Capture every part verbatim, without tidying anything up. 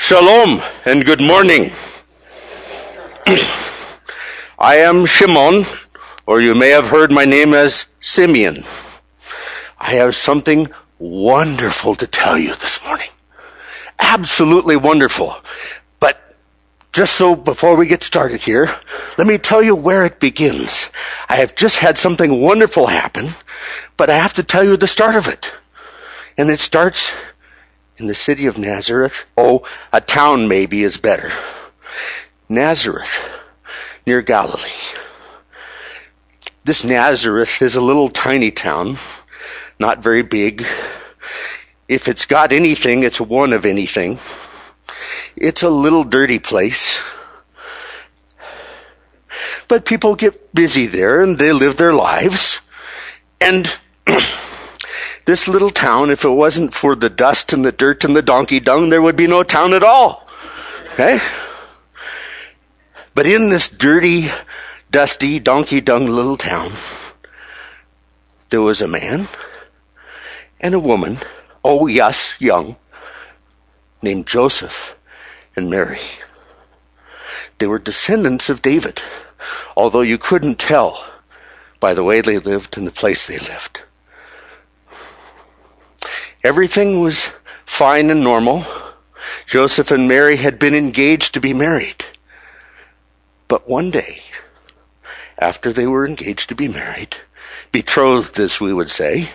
Shalom and good morning. I am Shimon, or you may have heard my name as Simeon. I have something wonderful to tell you this morning. Absolutely wonderful. But just so before we get started here, let me tell you where it begins. I have just had something wonderful happen, but I have to tell you the start of it. And it starts in the city of Nazareth. Oh, a town maybe is better. Nazareth, near Galilee. This Nazareth is a little tiny town, not very big. If it's got anything, it's one of anything. It's a little dirty place. But people get busy there and they live their lives. And this little town, if it wasn't for the dust and the dirt and the donkey dung, there would be no town at all. Okay? But in this dirty, dusty, donkey dung little town, there was a man and a woman, oh yes, young, named Joseph and Mary. They were descendants of David, although you couldn't tell by the way they lived and the place they lived. Everything was fine and normal. Joseph and Mary had been engaged to be married. But one day, after they were engaged to be married, betrothed as we would say,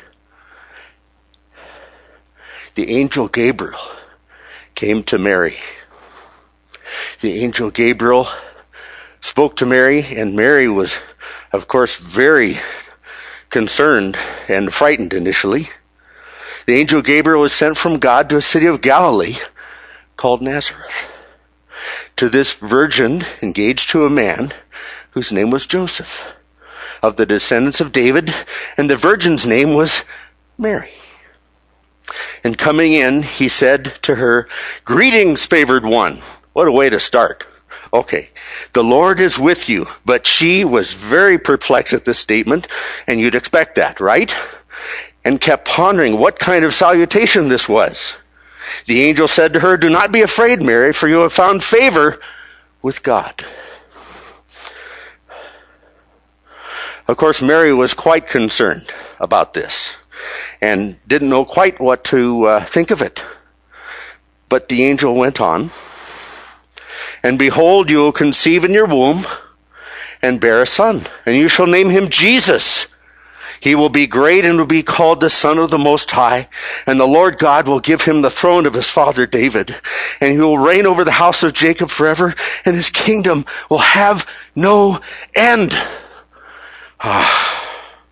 the angel Gabriel came to Mary. The angel Gabriel spoke to Mary, and Mary was, of course, very concerned and frightened initially. The angel Gabriel was sent from God to a city of Galilee called Nazareth, to this virgin engaged to a man whose name was Joseph, of the descendants of David, and the virgin's name was Mary. And coming in, he said to her, "Greetings, favored one." What a way to start. Okay, the Lord is with you. But she was very perplexed at this statement, and you'd expect that, right? And kept pondering what kind of salutation this was. The angel said to her, "Do not be afraid, Mary, for you have found favor with God." Of course, Mary was quite concerned about this and didn't know quite what to uh, think of it. But the angel went on, "And behold, you will conceive in your womb and bear a son, and you shall name him Jesus. He will be great and will be called the Son of the Most High, and the Lord God will give him the throne of his father David, and he will reign over the house of Jacob forever, and his kingdom will have no end." Ah.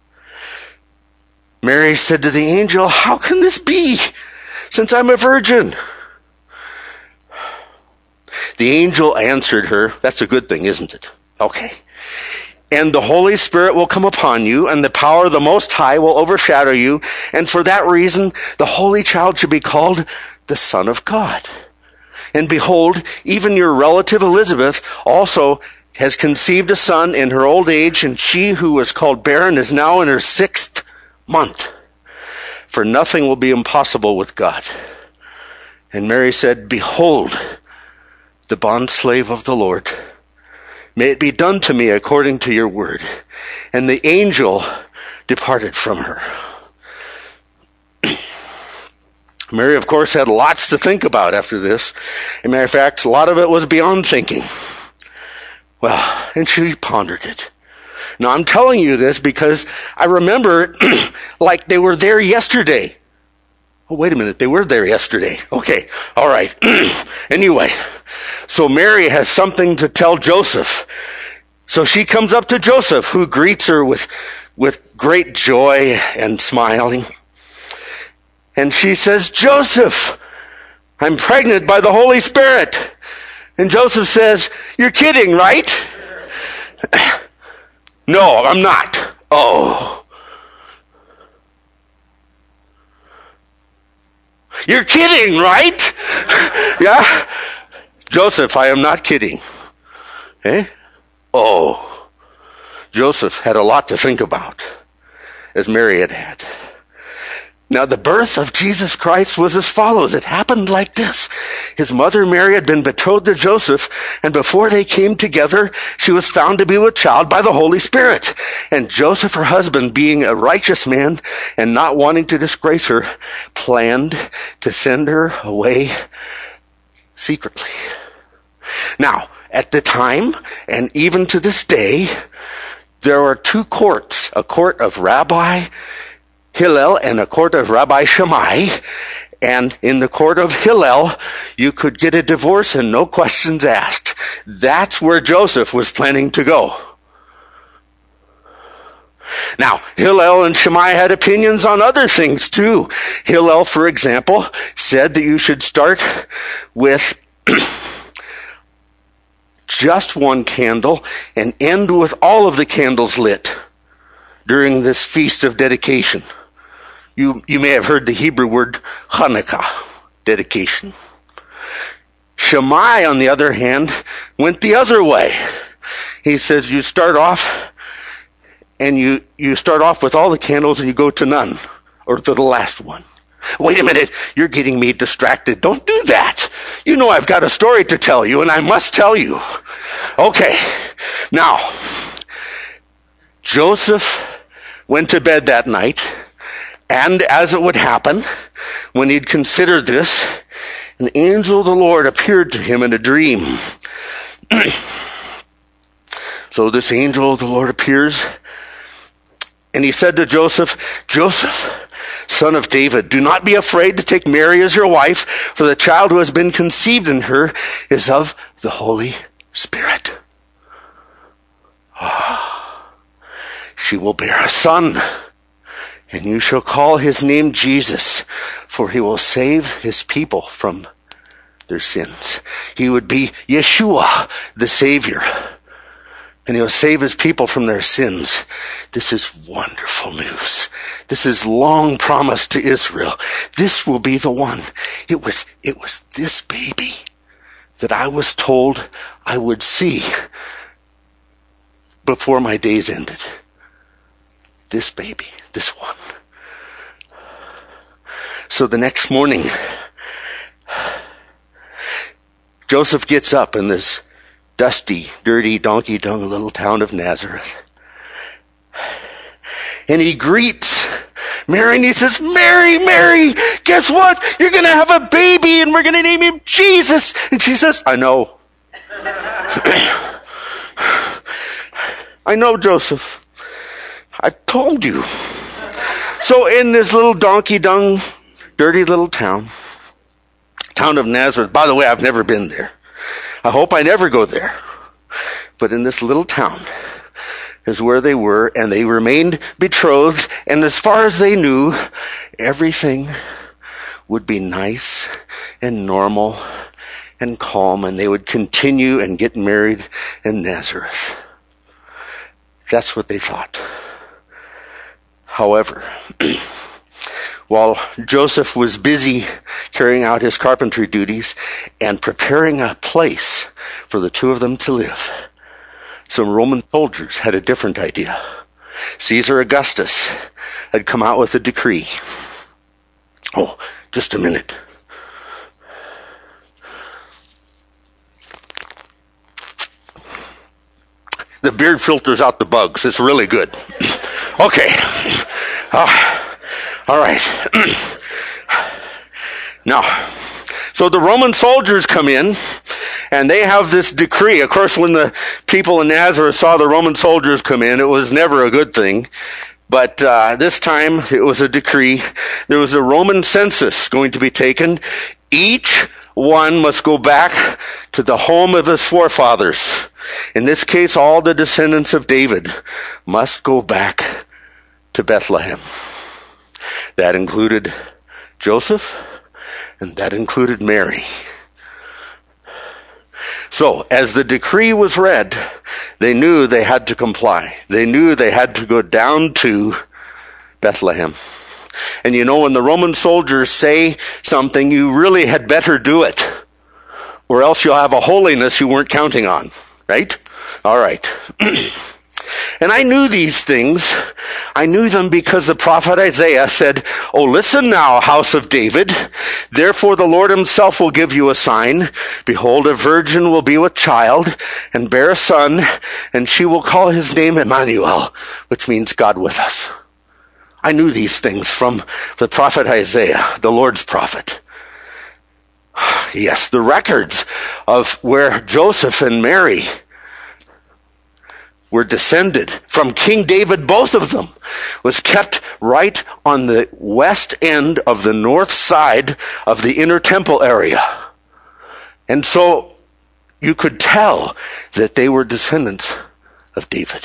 Mary said to the angel, "How can this be, since I'm a virgin?" The angel answered her, that's a good thing, isn't it? Okay. "And the Holy Spirit will come upon you, and the power of the Most High will overshadow you, and for that reason the Holy Child should be called the Son of God. And behold, even your relative Elizabeth also has conceived a son in her old age, and she who was called barren is now in her sixth month. For nothing will be impossible with God." And Mary said, "Behold, the bondslave of the Lord. May it be done to me according to your word." And the angel departed from her. Mary, of course, had lots to think about after this. As a matter of fact, a lot of it was beyond thinking. Well, and she pondered it. Now, I'm telling you this because I remember it like they were there yesterday. Oh, wait a minute, they were there yesterday. Okay, all right. Anyway, so Mary has something to tell Joseph. So she comes up to Joseph, who greets her with, with great joy and smiling. And she says, "Joseph, I'm pregnant by the Holy Spirit." And Joseph says, "You're kidding, right?" "No, I'm not." "Oh. You're kidding, right?" "Yeah." "Joseph, I am not kidding." Eh? Oh. Joseph had a lot to think about, as Mary had had. Now, the birth of Jesus Christ was as follows. It happened like this. His mother Mary had been betrothed to Joseph, and before they came together, she was found to be with child by the Holy Spirit. And Joseph, her husband, being a righteous man and not wanting to disgrace her, planned to send her away secretly. Now, at the time, and even to this day, there are two courts, a court of Rabbi Hillel and a court of Rabbi Shammai. And in the court of Hillel, you could get a divorce and no questions asked. That's where Joseph was planning to go. Now, Hillel and Shammai had opinions on other things too. Hillel, for example, said that you should start with just one candle and end with all of the candles lit during this feast of dedication. You, you may have heard the Hebrew word Hanukkah, dedication. Shammai, on the other hand, went the other way. He says you start off and you, you start off with all the candles and you go to none, or to the last one. Wait a minute, you're getting me distracted. Don't do that. You know I've got a story to tell you, and I must tell you. Okay, now, Joseph went to bed that night, and as it would happen, when he'd considered this, an angel of the Lord appeared to him in a dream. So this angel of the Lord appears, and he said to Joseph, Joseph, son of David, do not be afraid to take Mary as your wife, for the child who has been conceived in her is of the Holy Spirit. Oh, she will bear a son, and you shall call his name Jesus, for he will save his people from their sins. He would be Yeshua, the Savior, and he'll save his people from their sins. This is wonderful news. This is long promised to Israel. This will be the one. It was, it was this baby that I was told I would see before my days ended. This baby, this one. So the next morning, Joseph gets up in this dusty, dirty, donkey-dung little town of Nazareth. And he greets Mary, and he says, Mary, Mary, guess what? You're going to have a baby, and we're going to name him Jesus. And she says, I know. I know, Joseph. I've told you. So in this little donkey-dung, dirty little town, town of Nazareth, by the way, I've never been there. I hope I never go there. But in this little town is where they were, and they remained betrothed, and as far as they knew, everything would be nice and normal and calm, and they would continue and get married in Nazareth. That's what they thought. However, while Joseph was busy carrying out his carpentry duties and preparing a place for the two of them to live, some Roman soldiers had a different idea. Caesar Augustus had come out with a decree. Oh, just a minute. The beard filters out the bugs. It's really good. Okay. Uh, all right. Now, so the Roman soldiers come in, and they have this decree. Of course, when the people in Nazareth saw the Roman soldiers come in, it was never a good thing. But uh, this time, it was a decree. There was a Roman census going to be taken. Each one must go back to the home of his forefathers. In this case, all the descendants of David must go back to Bethlehem. That included Joseph, and that included Mary. So, as the decree was read, they knew they had to comply. They knew they had to go down to Bethlehem. And you know, when the Roman soldiers say something, you really had better do it, or else you'll have a holiness you weren't counting on, right? All right. And I knew these things. I knew them because the prophet Isaiah said, "Oh, listen now, house of David. Therefore the Lord himself will give you a sign. Behold, a virgin will be with child and bear a son, and she will call his name Emmanuel," which means God with us. I knew these things from the prophet Isaiah, the Lord's prophet. Yes, the records of where Joseph and Mary were descended from King David, both of them, was kept right on the west end of the north side of the inner temple area. And so you could tell that they were descendants of David.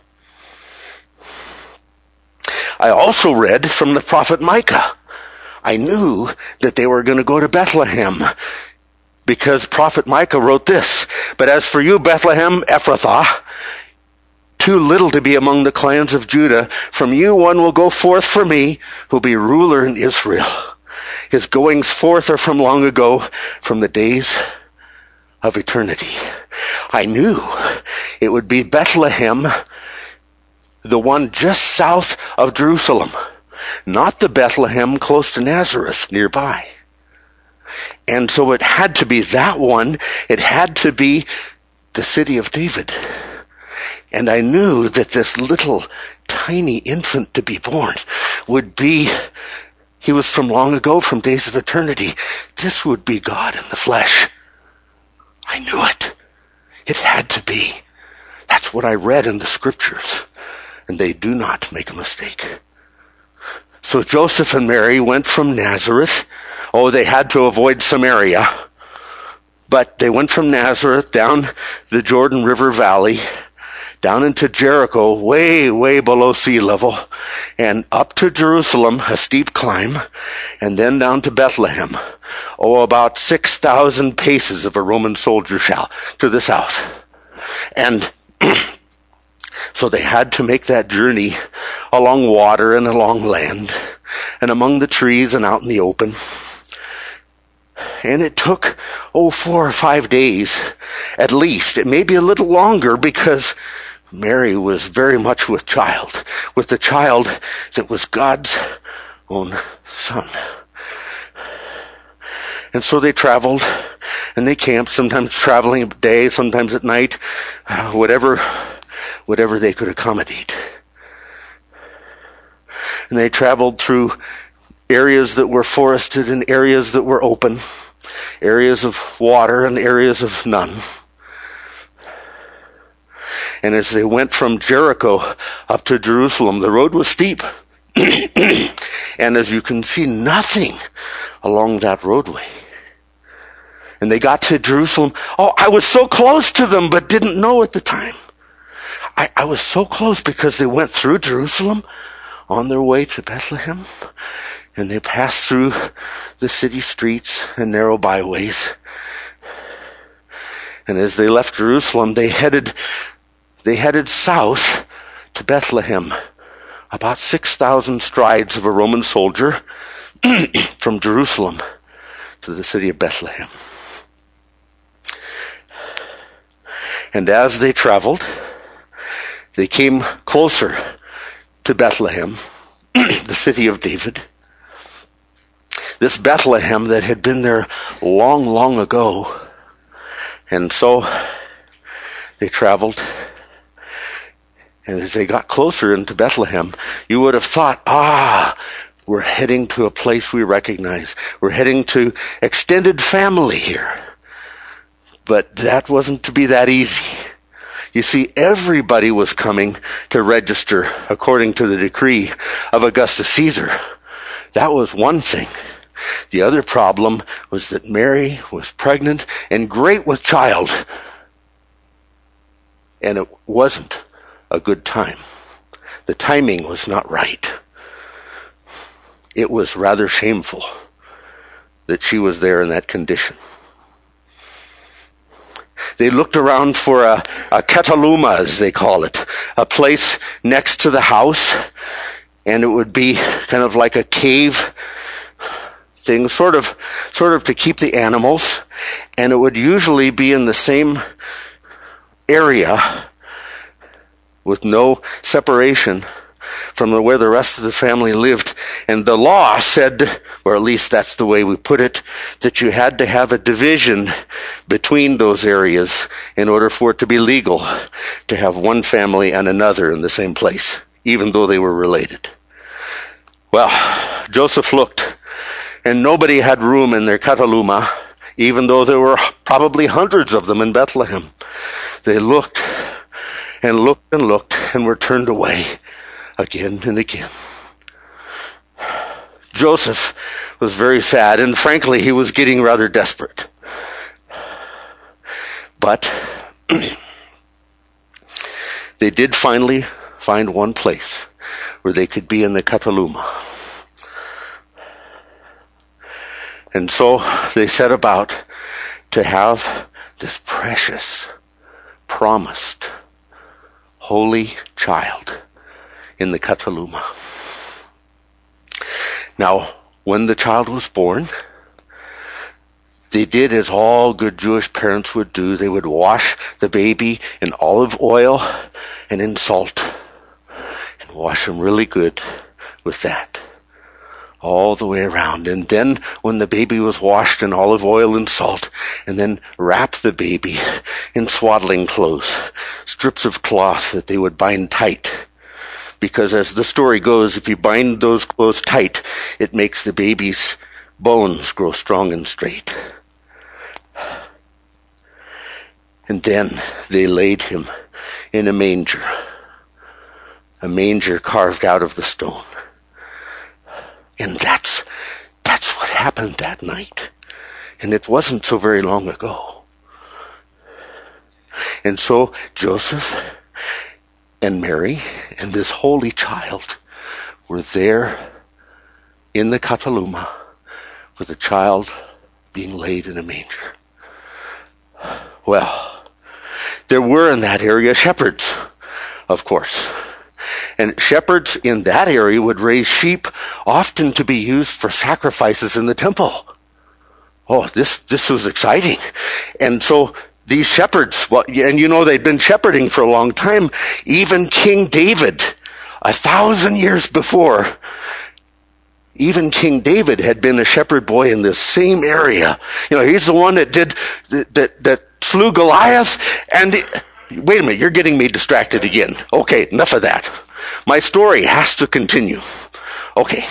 I also read from the prophet Micah. I knew that they were going to go to Bethlehem because prophet Micah wrote this, "But as for you, Bethlehem Ephrathah, too little to be among the clans of Judah, from you one will go forth for me, who'll be ruler in Israel. His goings forth are from long ago, from the days of eternity." I knew it would be Bethlehem, the one just south of Jerusalem, not the Bethlehem close to Nazareth nearby. And so it had to be that one. It had to be the city of David. And I knew that this little tiny infant to be born would be, he was from long ago, from days of eternity. This would be God in the flesh. I knew it. It had to be. That's what I read in the scriptures. And they do not make a mistake. So Joseph and Mary went from Nazareth. Oh, they had to avoid Samaria. But they went from Nazareth down the Jordan River Valley, down into Jericho, way, way below sea level, and up to Jerusalem, a steep climb, and then down to Bethlehem. Oh, about six thousand paces of a Roman soldier shall to the south. And so they had to make that journey along water and along land, and among the trees and out in the open. And it took, oh, four or five days at least. It may be a little longer because Mary was very much with child, with the child that was God's own son. And so they traveled and they camped, sometimes traveling a day, sometimes at night, uh, whatever, whatever they could accommodate. And they traveled through areas that were forested and areas that were open, areas of water and areas of none. And as they went from Jericho up to Jerusalem, the road was steep. And as you can see, nothing along that roadway. And they got to Jerusalem. Oh, I was so close to them, but didn't know at the time. I, I was so close because they went through Jerusalem on their way to Bethlehem. And they passed through the city streets and narrow byways. And as they left Jerusalem, they headed They headed south to Bethlehem, about six thousand strides of a Roman soldier from Jerusalem to the city of Bethlehem. And as they traveled, they came closer to Bethlehem, the city of David. This Bethlehem that had been there long, long ago. And so they traveled. And as they got closer into Bethlehem, you would have thought, ah, we're heading to a place we recognize. We're heading to extended family here. But that wasn't to be that easy. You see, everybody was coming to register according to the decree of Augustus Caesar. That was one thing. The other problem was that Mary was pregnant and great with child. And it wasn't a good time. The timing was not right. It was rather shameful that she was there in that condition. They looked around for a, a kataluma, as they call it, a place next to the house, and it would be kind of like a cave thing, sort of, sort of to keep the animals, and it would usually be in the same area with no separation from where the rest of the family lived. And the law said, or at least that's the way we put it, that you had to have a division between those areas in order for it to be legal to have one family and another in the same place, even though they were related. Well, Joseph looked, and nobody had room in their kataluma, even though there were probably hundreds of them in Bethlehem. They looked and looked and looked and were turned away again and again. Joseph was very sad, and frankly, he was getting rather desperate. But they did finally find one place where they could be in the kataluma. And so they set about to have this precious, promised, holy child in the kataluma. Now, when the child was born, they did as all good Jewish parents would do. They would wash the baby in olive oil and in salt, and wash him really good with that all the way around. And then when the baby was washed in olive oil and salt, and then wrap the baby in swaddling clothes, strips of cloth that they would bind tight. Because as the story goes, if you bind those clothes tight, it makes the baby's bones grow strong and straight. And then they laid him in a manger, a manger carved out of the stone. And that's, that's what happened that night. And it wasn't so very long ago. And so Joseph and Mary and this holy child were there in the kataluma with the child being laid in a manger. Well, there were in that area shepherds, of course. And shepherds in that area would raise sheep, often to be used for sacrifices in the temple. Oh, this, this was exciting. And so these shepherds, well, and you know they'd been shepherding for a long time. Even King David, a thousand years before, even King David had been a shepherd boy in this same area. You know, he's the one that did, that, that slew Goliath. And the, wait a minute, you're getting me distracted again. Okay, enough of that. My story has to continue. Okay.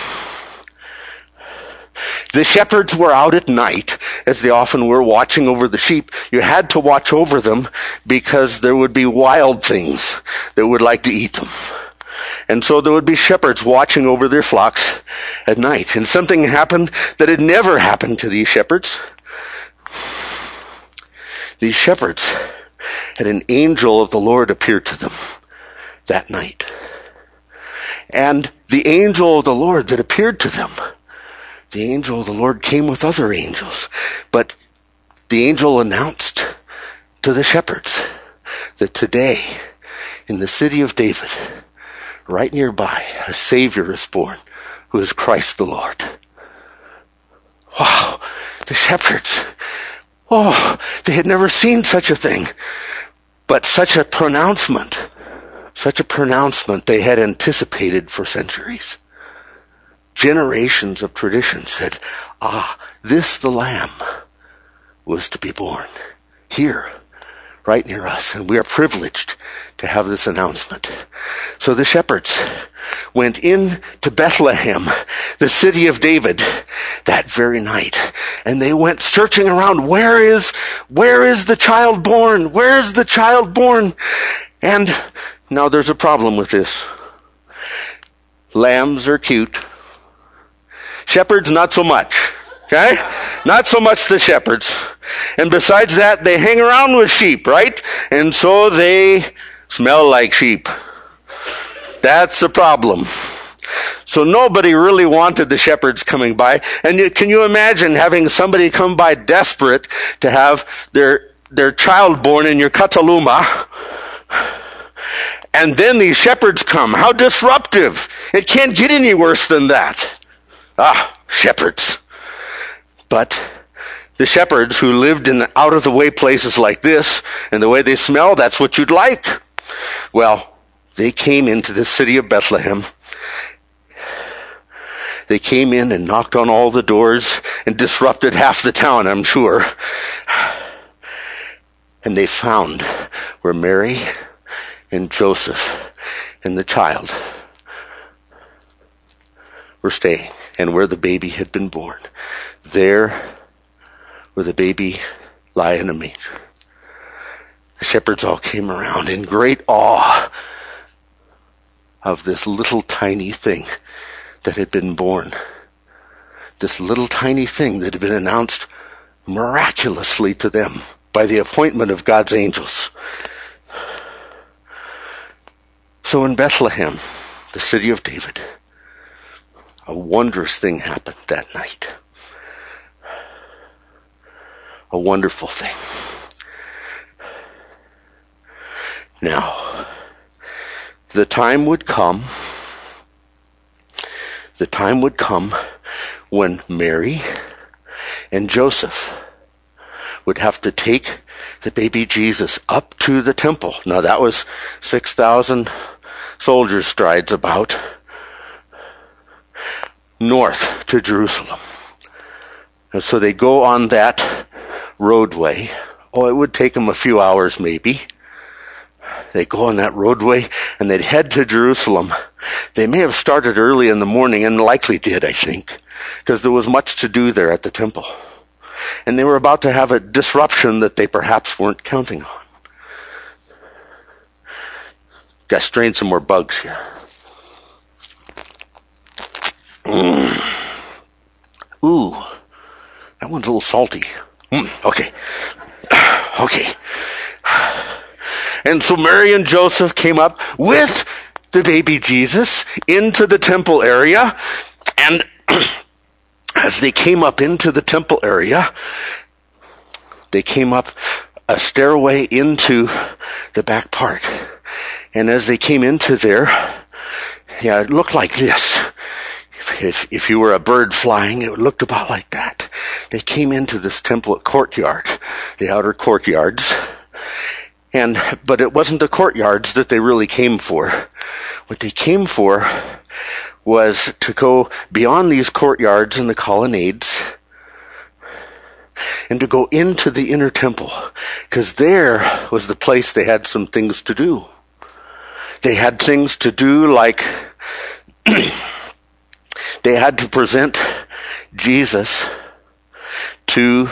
The shepherds were out at night, as they often were, watching over the sheep. You had to watch over them because there would be wild things that would like to eat them. And so there would be shepherds watching over their flocks at night. And something happened that had never happened to these shepherds. These shepherds had an angel of the Lord appear to them that night. And the angel of the Lord that appeared to them, the angel of the Lord came with other angels. But the angel announced to the shepherds that today, in the city of David, right nearby, a Savior is born, who is Christ the Lord. Wow, the shepherds, oh, they had never seen such a thing. But such a pronouncement, such a pronouncement they had anticipated for centuries. Generations of tradition said, ah, this the Lamb was to be born here, right near us. And we are privileged to have this announcement. So the shepherds went in to Bethlehem, the city of David, that very night. And they went searching around, where is, where is the child born? Where is the child born? And now there's a problem with this. Lambs are cute. Shepherds, not so much. Okay? Not so much the shepherds. And besides that, they hang around with sheep, right? And so they smell like sheep. That's the problem. So nobody really wanted the shepherds coming by. And you, can you imagine having somebody come by desperate to have their, their child born in your kataluma? And then these shepherds come. How disruptive. It can't get any worse than that. Ah, shepherds. But the shepherds who lived in out-of-the-way places like this, and the way they smell, that's what you'd like. Well, they came into the city of Bethlehem. They came in and knocked on all the doors and disrupted half the town, I'm sure. And they found where Mary and Joseph and the child were staying and where the baby had been born. There where the baby lie in a manger. The shepherds all came around in great awe of this little tiny thing that had been born. This little tiny thing that had been announced miraculously to them by the appointment of God's angels. So in Bethlehem, the city of David, a wondrous thing happened that night. A wonderful thing. Now, the time would come, the time would come when Mary and Joseph would have to take the baby Jesus up to the temple. Now that was six thousand soldiers' strides about north to Jerusalem. And so they go on that roadway. Oh, it would take them a few hours maybe. They go on that roadway and they'd head to Jerusalem. They may have started early in the morning, and likely did, I think, because there was much to do there at the temple. And they were about to have a disruption that they perhaps weren't counting on. Got to strain some more bugs here. Mm. Ooh, that one's a little salty. Mm, okay. Okay. And so Mary and Joseph came up with the baby Jesus into the temple area. And as they came up into the temple area, they came up a stairway into the back part. And as they came into there, yeah, it looked like this. If, if you were a bird flying, it looked about like that. They came into this temple courtyard, the outer courtyards. And, but it wasn't the courtyards that they really came for. What they came for was to go beyond these courtyards and the colonnades and to go into the inner temple, because there was the place they had some things to do. They had things to do like they had to present Jesus to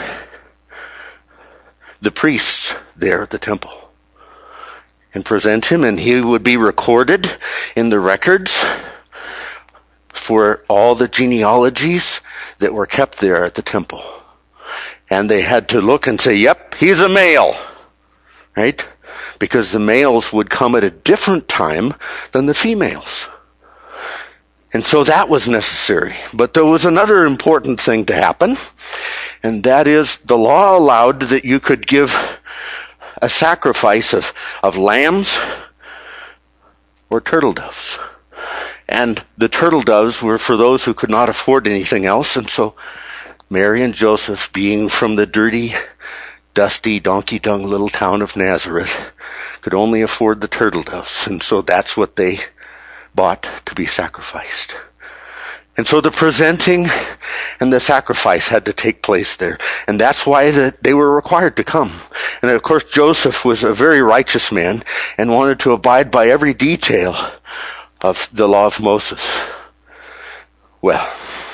the priests there at the temple and present him, and he would be recorded in the records for all the genealogies that were kept there at the temple. And they had to look and say, yep, he's a male, right? Because the males would come at a different time than the females. And so that was necessary. But there was another important thing to happen, and that is the law allowed that you could give a sacrifice of, of lambs or turtle doves. And the turtle doves were for those who could not afford anything else. And so Mary and Joseph, being from the dirty, dusty, donkey-dung little town of Nazareth, could only afford the turtle doves. And so that's what they bought to be sacrificed. And so the presenting and the sacrifice had to take place there. And that's why the, they were required to come. And of course, Joseph was a very righteous man and wanted to abide by every detail of the law of Moses. Well,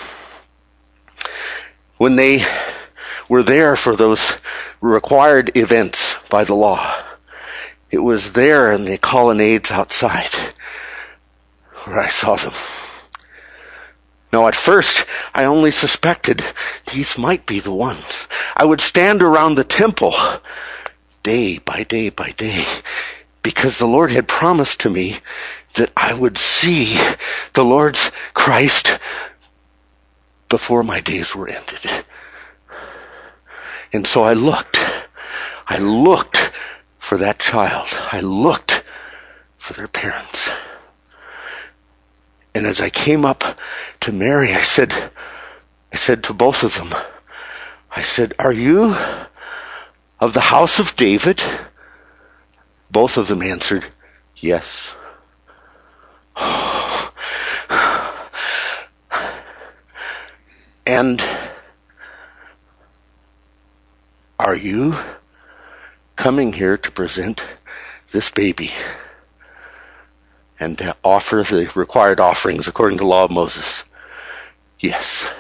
when they were there for those required events by the law, it was there in the colonnades outside where I saw them. Now, at first, I only suspected these might be the ones. I would stand around the temple day by day by day, because the Lord had promised to me that I would see the Lord's Christ before my days were ended. And so I looked. I looked for that child. I looked for their parents. And as I came up to Mary, I said, I said to both of them, I said, are you of the house of David? Both of them answered, yes. And are you coming here to present this baby and to offer the required offerings according to the law of Moses? Yes.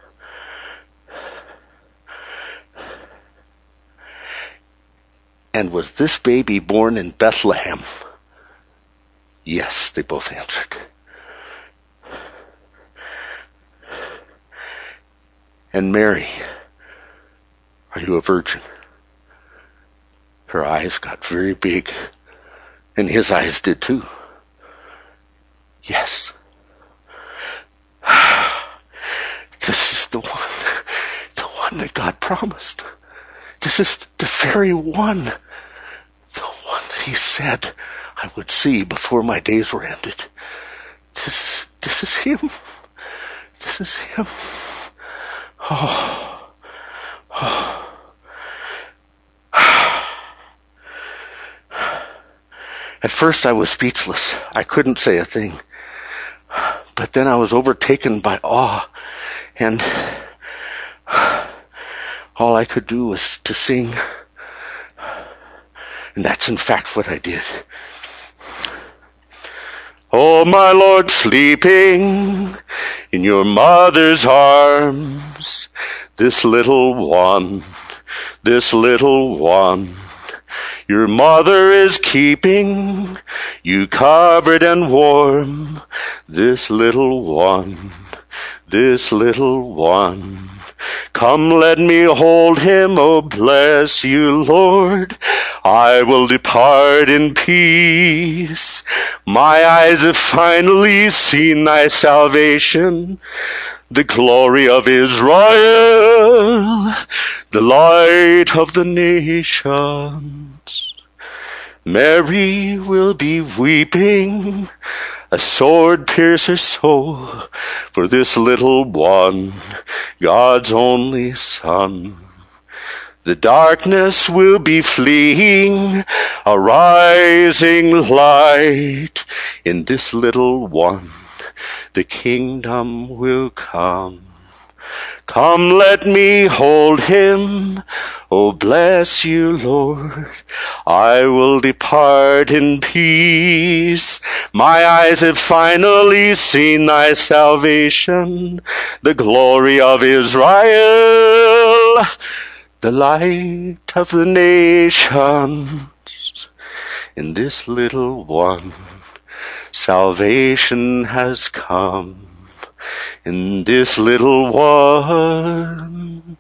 And was this baby born in Bethlehem? Yes, they both answered. And Mary, are you a virgin? Her eyes got very big, and his eyes did too. Yes. This is the one, the one that God promised. This is the very one, the one that he said I would see before my days were ended. This is, this is him. This is him. Oh. Oh. At first I was speechless. I couldn't say a thing. But then I was overtaken by awe, and all I could do was to sing. And that's in fact what I did. Oh, my Lord, sleeping in your mother's arms, this little one, this little one, your mother is keeping you covered and warm, this little one, this little one. Come, let me hold him, oh bless you, Lord. I will depart in peace. My eyes have finally seen thy salvation, the glory of Israel, the light of the nations. Mary will be weeping, a sword pierce her soul, for this little one, God's only Son. The darkness will be fleeing, a rising light. In this little one, the kingdom will come. Come, let me hold him. Oh, bless you, Lord. I will depart in peace. My eyes have finally seen thy salvation, the glory of Israel, the light of the nations. In this little one, salvation has come. In this little one,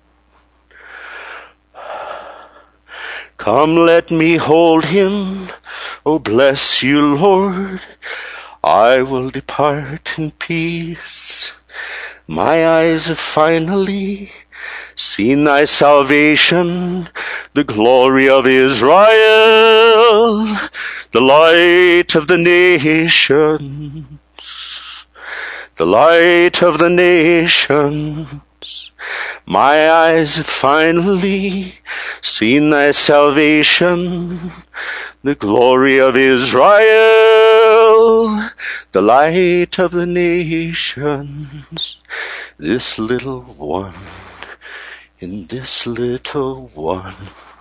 come, let me hold him. Oh, bless you, Lord. I will depart in peace. My eyes have finally seen thy salvation, the glory of Israel, the light of the nations. The light of the nations. My eyes have finally seen thy salvation, the glory of Israel, the light of the nations. This little one, in this little one.